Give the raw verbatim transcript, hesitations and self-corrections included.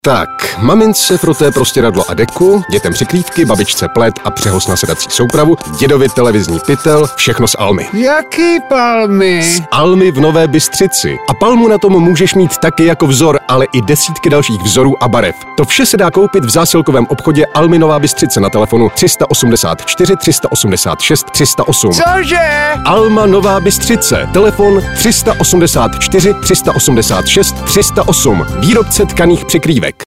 Tak, mamince froté prostěradlo a deku, dětem přikrývky, babičce pled a přehoz na sedací soupravu, dědovi televizní pytel, všechno z Almy. Jaký Palmy? Z Almy v Nové Bystřici. A Palmu na tom můžeš mít taky jako vzor, ale i desítky dalších vzorů a barev. To vše se dá koupit v zásilkovém obchodě Almy Nová Bystřice na telefonu tři osm čtyři, tři osm šest, tři nula osm. Cože? Alma Nová Bystřice. Telefon tři osm čtyři, tři osm šest, tři nula osm. Výrobce tkaných přikrývek.